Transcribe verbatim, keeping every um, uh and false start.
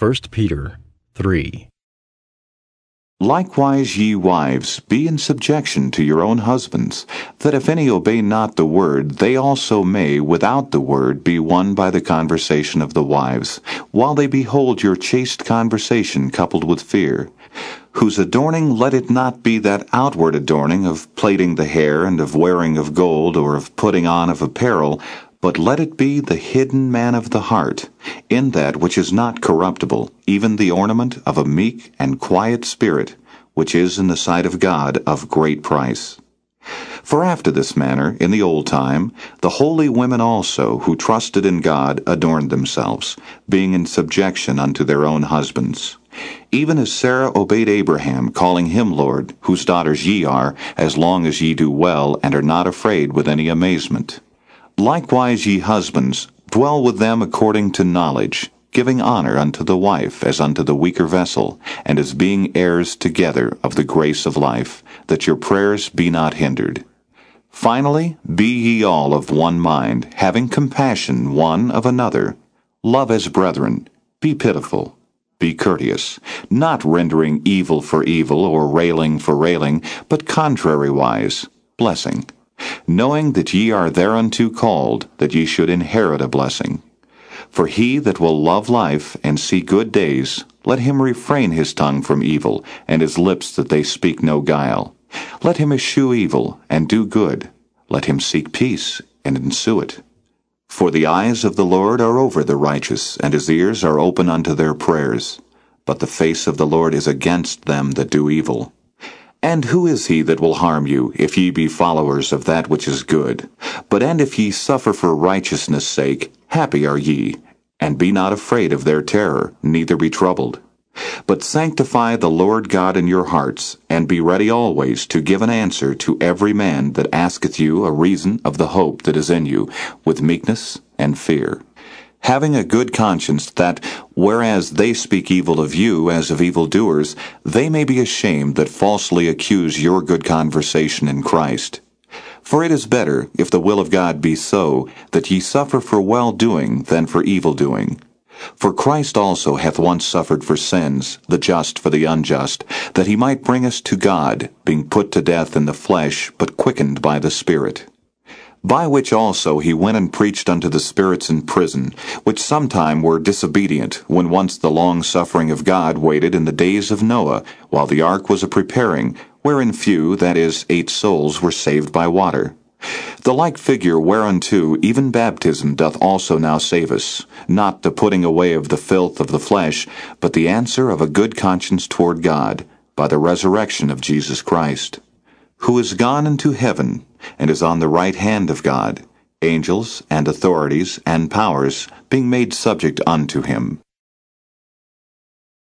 First Peter three. Likewise, ye wives, be in subjection to your own husbands, that if any obey not the word, they also may, without the word, be won by the conversation of the wives, while they behold your chaste conversation coupled with fear, whose adorning let it not be that outward adorning of plaiting the hair, and of wearing of gold, or of putting on of apparel, but let it be the hidden man of the heart, in that which is not corruptible, even the ornament of a meek and quiet spirit, which is in the sight of God of great price. For after this manner, in the old time, the holy women also, who trusted in God, adorned themselves, being in subjection unto their own husbands. Even as Sarah obeyed Abraham, calling him Lord, whose daughters ye are, as long as ye do well, and are not afraid with any amazement. Likewise, ye husbands, dwell with them according to knowledge, giving honor unto the wife as unto the weaker vessel, and as being heirs together of the grace of life, that your prayers be not hindered. Finally, be ye all of one mind, having compassion one of another. Love as brethren. Be pitiful. Be courteous, not rendering evil for evil, or railing for railing, but contrariwise, blessing, knowing that ye are thereunto called, that ye should inherit a blessing. For he that will love life and see good days, let him refrain his tongue from evil, and his lips that they speak no guile. Let him eschew evil, and do good. Let him seek peace, and ensue it. For the eyes of the Lord are over the righteous, and his ears are open unto their prayers. But the face of the Lord is against them that do evil. And who is he that will harm you, if ye be followers of that which is good? But and if ye suffer for righteousness' sake, happy are ye, and be not afraid of their terror, neither be troubled. But sanctify the Lord God in your hearts, and be ready always to give an answer to every man that asketh you a reason of the hope that is in you, with meekness and fear, having a good conscience, that, whereas they speak evil of you as of evildoers, they may be ashamed that falsely accuse your good conversation in Christ. For it is better, if the will of God be so, that ye suffer for well-doing than for evil-doing. For Christ also hath once suffered for sins, the just for the unjust, that he might bring us to God, being put to death in the flesh, but quickened by the Spirit. By which also he went and preached unto the spirits in prison, which sometime were disobedient, when once the long suffering of God waited in the days of Noah, while the ark was a-preparing, wherein few, that is, eight souls, were saved by water. The like figure whereunto even baptism doth also now save us, not the putting away of the filth of the flesh, but the answer of a good conscience toward God, by the resurrection of Jesus Christ, who is gone into heaven, and is on the right hand of God, angels and authorities and powers being made subject unto him.